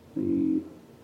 The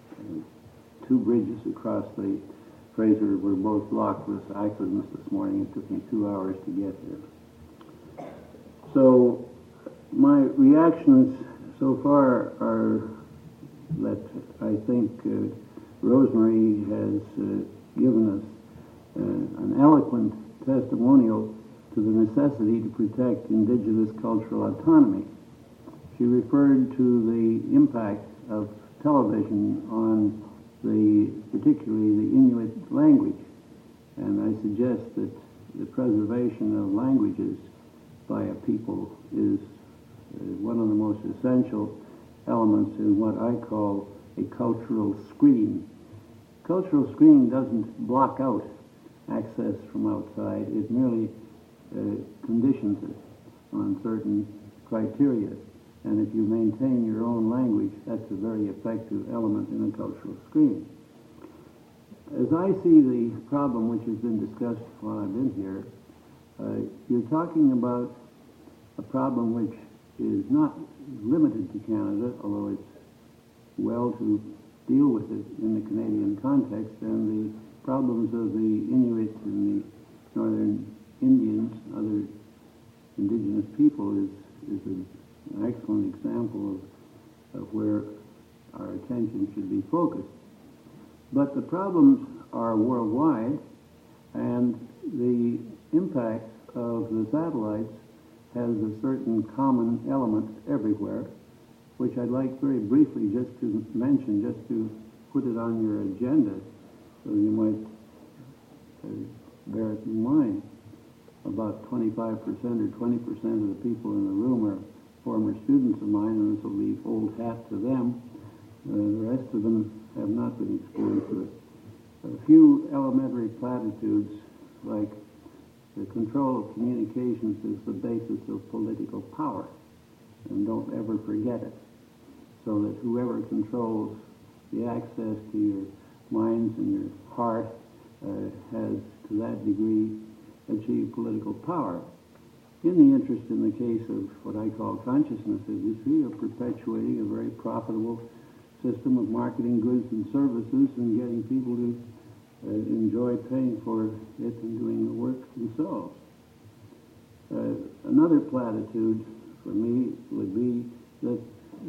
two bridges across the Fraser were both blocked with accidents this morning. It took me 2 hours to get there. So my reactions so far are that I think Rosemary has given us an eloquent testimonial to the necessity to protect indigenous cultural autonomy. She referred to the impact of television on particularly the Inuit language, and I suggest that the preservation of languages by a people is one of the most essential elements in what I call a cultural screen. Cultural screen doesn't block out access from outside, it merely conditions it on certain criteria. And if you maintain your own language, that's a very effective element in a cultural screen. As I see the problem which has been discussed while I've been here, you're talking about a problem which is not limited to Canada, although it's well to deal with it in the Canadian context, and the problems of the Inuit and the Northern Indians, other indigenous people, is an excellent example of where our attention should be focused. But the problems are worldwide, and the impact of the satellites has a certain common element everywhere, which I'd like very briefly just to mention, just to put it on your agenda, so you might bear it in mind. About 25% or 20% of the people in the room are former students of mine, and this will be old hat to them. The rest of them have not been exposed to it. A few elementary platitudes like the control of communications is the basis of political power, and don't ever forget it, so that whoever controls the access to your minds and your heart has, to that degree, achieved political power. In the interest, in the case of what I call consciousness industry, of perpetuating a very profitable system of marketing goods and services and getting people to enjoy paying for it and doing the work themselves. Another platitude for me would be that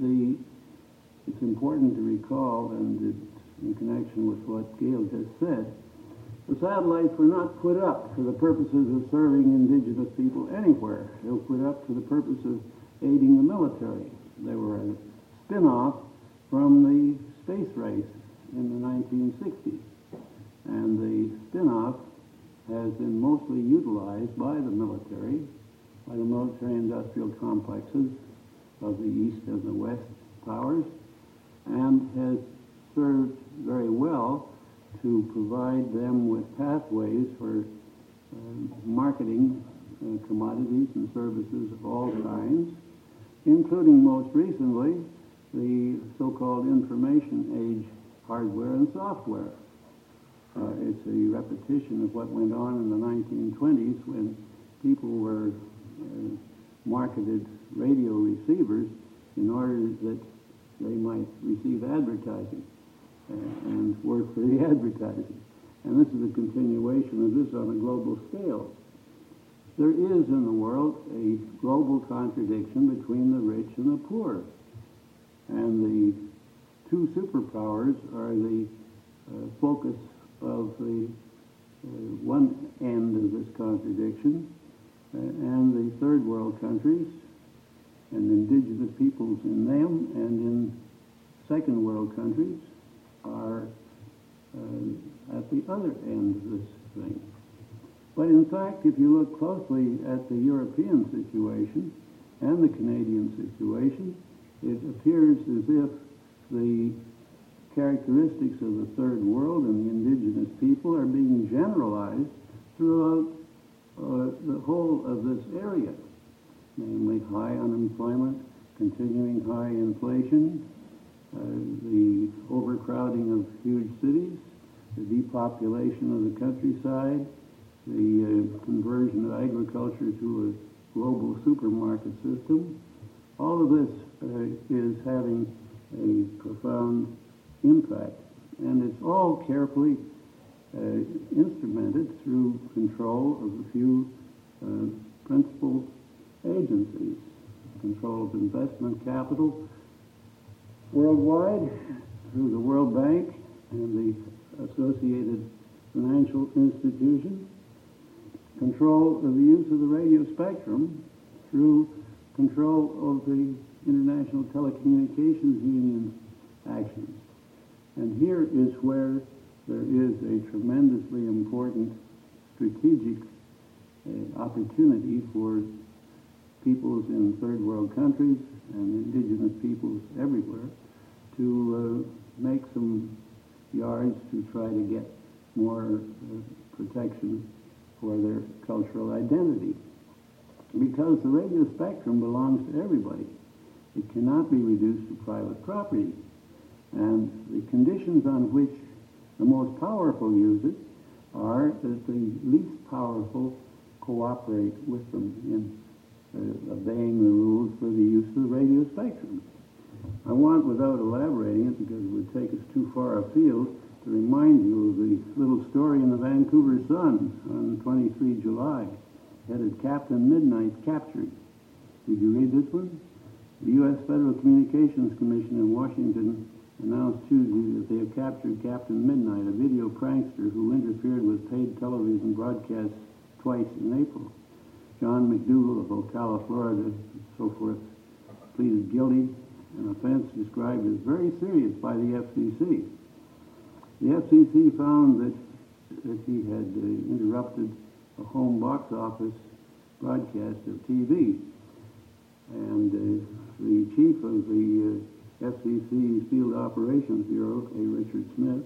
it's important to recall, and in connection with what Gail just said, the satellites were not put up for the purposes of serving indigenous people anywhere. They were put up for the purpose of aiding the military. They were a spin-off from the space race in the 1960s. And the spin-off has been mostly utilized by the military-industrial complexes of the East and the West powers, and has served very well to provide them with pathways for marketing commodities and services of all kinds, including most recently the so-called information age hardware and software. It's a repetition of what went on in the 1920s when people were marketed radio receivers in order that they might receive advertising and work for the advertising. And this is a continuation of this on a global scale. There is in the world a global contradiction between the rich and the poor. And the two superpowers are the focus of the one end of this contradiction, and the third world countries and indigenous peoples in them and in second world countries are at the other end of this thing. But in fact, if you look closely at the European situation and the Canadian situation, it appears as if the characteristics of the third world and the indigenous people are being generalized throughout the whole of this area, namely high unemployment, continuing high inflation, the overcrowding of huge cities, the depopulation of the countryside, the conversion of agriculture to a global supermarket system. All of this is having a profound profound impact. And it's all carefully instrumented through control of a few principal agencies. Control of investment capital worldwide through the World Bank and the associated financial institutions. Control of the use of the radio spectrum through control of the International Telecommunications Union's actions. And here is where there is a tremendously important strategic opportunity for peoples in third world countries and indigenous peoples everywhere to make some yards to try to get more protection for their cultural identity. Because the radio spectrum belongs to everybody. It cannot be reduced to private property. And the conditions on which the most powerful use it are that the least powerful cooperate with them in obeying the rules for the use of the radio spectrum. I want, without elaborating it, because it would take us too far afield, to remind you of the little story in the Vancouver Sun on 23 July, headed Captain Midnight Captured. Did you read this one? The U.S. Federal Communications Commission in Washington announced Tuesday that they have captured Captain Midnight, a video prankster who interfered with paid television broadcasts twice in April. John McDougal of Ocala, Florida, and so forth, pleaded guilty, an offense described as very serious by the FCC. The FCC found that he had interrupted a home box office broadcast of TV. And the chief of the FCC's Field Operations Bureau, A. Richard Smith,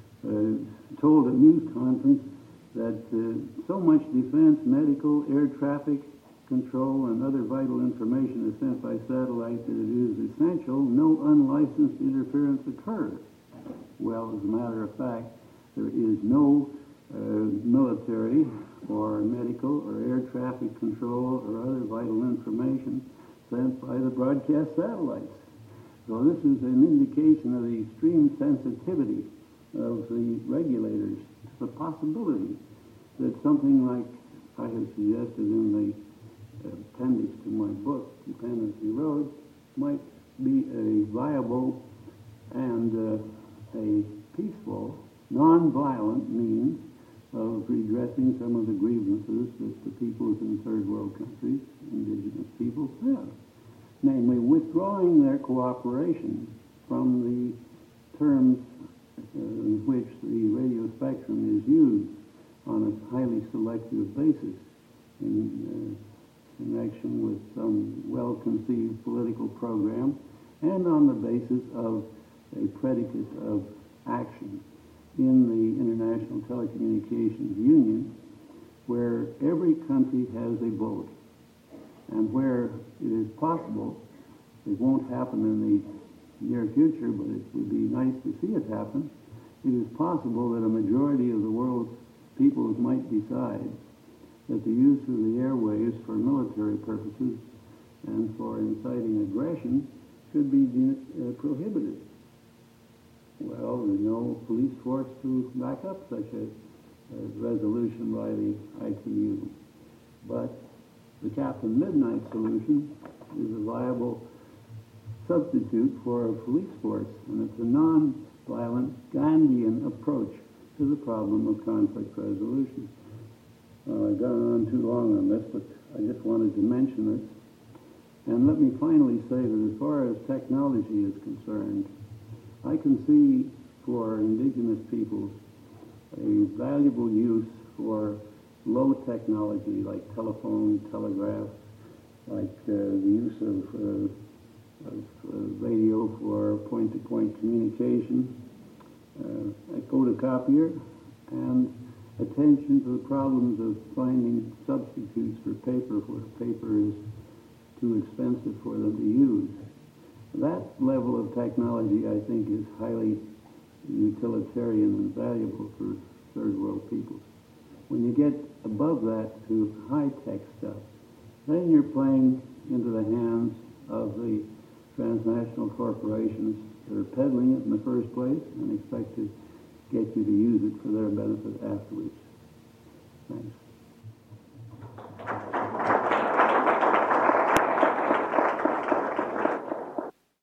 told a news conference that so much defense, medical, air traffic control, and other vital information is sent by satellite that it is essential no unlicensed interference occur. Well, as a matter of fact, there is no military or medical or air traffic control or other vital information sent by the broadcast satellites. So this is an indication of the extreme sensitivity of the regulators to the possibility that something like I have suggested in the appendix to my book, Dependency Road, might be a viable and a peaceful, non-violent means of redressing some of the grievances that the peoples in third world countries, indigenous peoples, have. Namely, withdrawing their cooperation from the terms in which the radio spectrum is used on a highly selective basis in connection with some well-conceived political program and on the basis of a predicate of action in the International Telecommunications Union, where every country has a vote and where it is possible, it won't happen in the near future, but it would be nice to see it happen, it is possible that a majority of the world's peoples might decide that the use of the airwaves for military purposes and for inciting aggression should be prohibited. Well, there's no police force to back up such a resolution by the ITU. But the Captain Midnight solution is a viable substitute for a police force, and it's a non-violent Gandhian approach to the problem of conflict resolution. I've gone on too long on this, but I just wanted to mention it. And let me finally say that as far as technology is concerned, I can see for indigenous peoples a valuable use for low technology like telephone, telegraph, like the use of radio for point-to-point communication, a photocopier, and attention to the problems of finding substitutes for paper where paper is too expensive for them to use. That level of technology, I think, is highly utilitarian and valuable for third world peoples. When you get above that to high-tech stuff, then you're playing into the hands of the transnational corporations they're peddling it in the first place and expect to get you to use it for their benefit afterwards. Thanks.